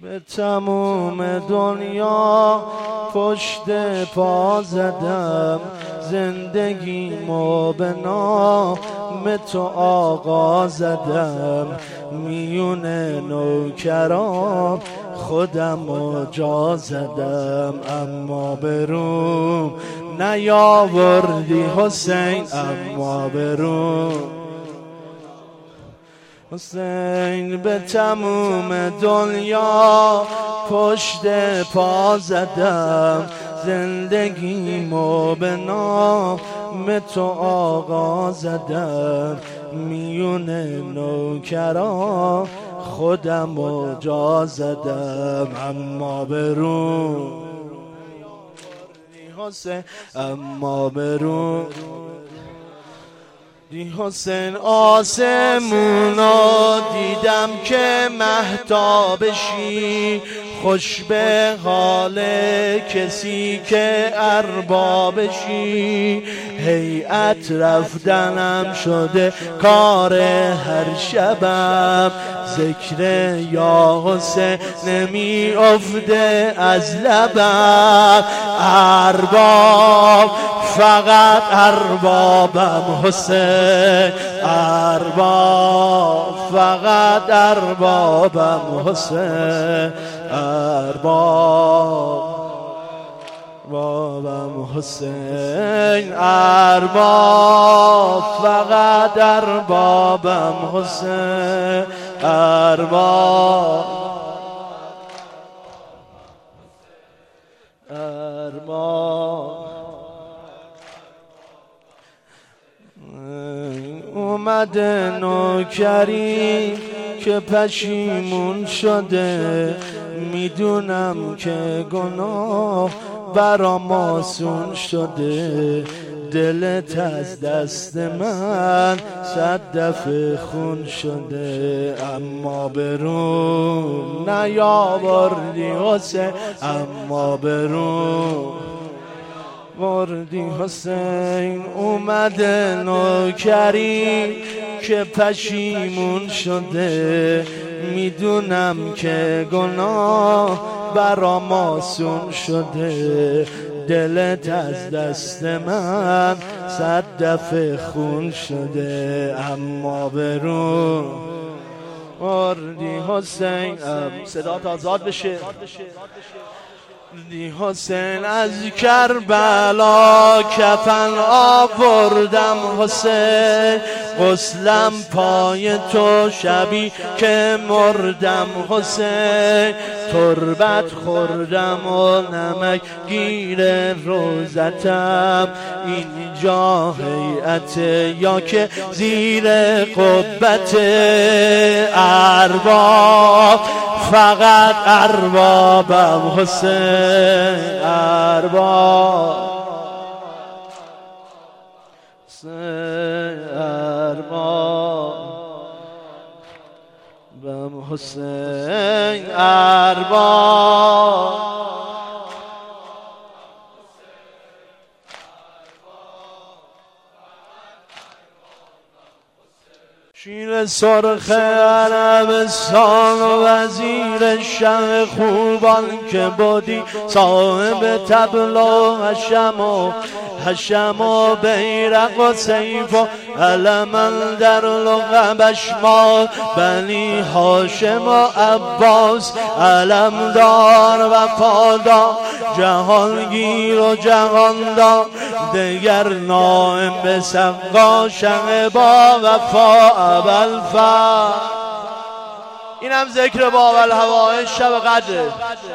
به تموم دنیا پشت پا زدم، زندگیمو به نام تو آقا زدم. میون نوکران خودمو جا زدم، اما بروم نیاوردی حسین، اما بروم حسین. به تموم دنیا پشت پا زدم، زندگیمو به نام تو آقا زدم. میون نوکران خودمو جا زدم، اما بروم حسین، اما بروم حسین. آسمونو دیدم که مهتابشی، خوش به حال کسی که اربابشی. هیئت رفتنم شده کار هر شبم، ذکر یا حسین نمی افته از لبم. ارباب فقط اربابم حسین، ارباب فقط اربابم حسین، ارباب بابم حسین، ارباب فقط اربابم حسین، ارباب ارباب. اومده نوکری که پشیمون شده، میدونم که گناه برام آسون شده. دلت از دست من 100 دفعه خون شده، اما بروم نیاوردی حسین، اما بروم وردی حسین. اومده نوکری که پشیمون شده، میدونم که گناه برام آسون شده. دلت از دست من 100 دفعه خون شده، اما بروم وردی حسین. صدا تا آزاد بشه. دی حسین از کربلا کفن آوردم حسین، غسلم پای تو شبی که مردم حسین. تربت خوردم و نمک گیر روزتم، اینجا هیئت یا که زیر قبت. ارباب فقط اربابم حسین، ارباب ارباب بم حسین، ارباب شیر سرخ عربستان و وزیر شه خوبان که بودی، صاحب طبل و حشم و بیرق و سیف و علم در لقبش ما. بنی هاشم و عباس علمدار و پادار، جهانگیر و جهاندار، دگر نائم به سقا شه با وفا ابوالفضل. اینم ذکر باب الهوای شب قدر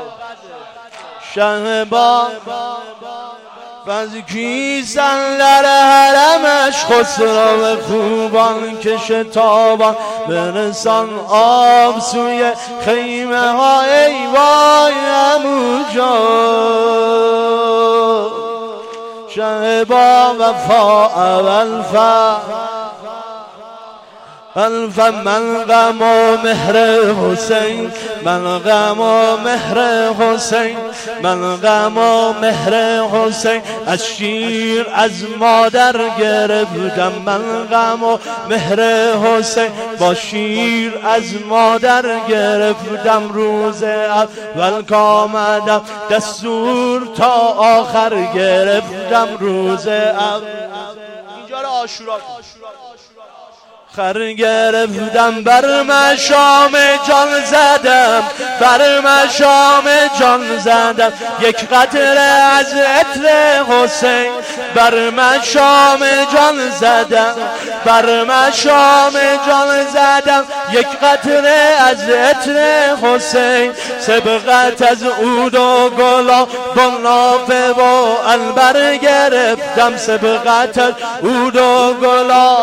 شه با فزکیسن در حرمش، خسرو خوبان که شتابان برسان آب سوی خیمه ها. ای وای اموجا شه با وفا ابوالفضل، الف من غم و مهر حسین، من غم و مهر حسین، من غم و مهر حسین، از شیر از مادر گرفتم. من غم و مهر حسین با شیر از مادر گرفتم. روز اول کامدم دستور تا آخر گرفتم. روز اول اینجا رو آشورا خر گرفتم، بر مشام جان زدم، بر مشام جان زدم. یک قطره از عطر حسین بر مشام جان زدم، بر مشام جان زدم. یک قطره از عطر حسین، سبقت از عود و گلا بنافه و عنبر گرفتم. سبقت از عود و گلا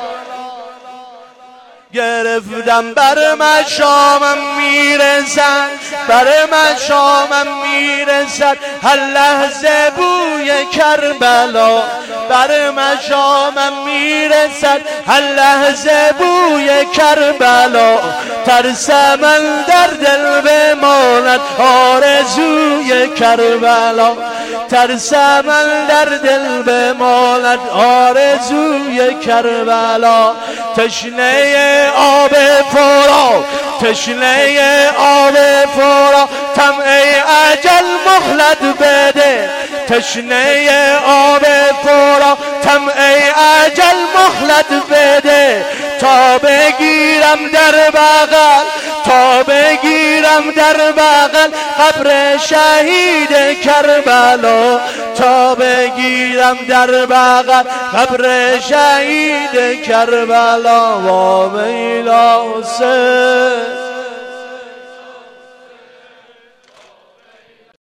گرفتم. بر مشامم میرسد، بر مشامم میرسد هر لحظه بوی کربلا. بر مشامم میرسد هر لحظه بوی کربلا. ترسم در دل بماند آرزوی کربلا. ترسم در دل بماند آرزوی کربلا. تشنه آب فرات، تشنه آب فرات، طمع اجل مهلت بده. تشنه آب فرات، طمع اجل مهلت بده. تا بگیرم در بغل، تا بگیرم در بغل قبر شهید کربلا. تا بگیرم در بغل قبر شهید کربلا. و میلا حسین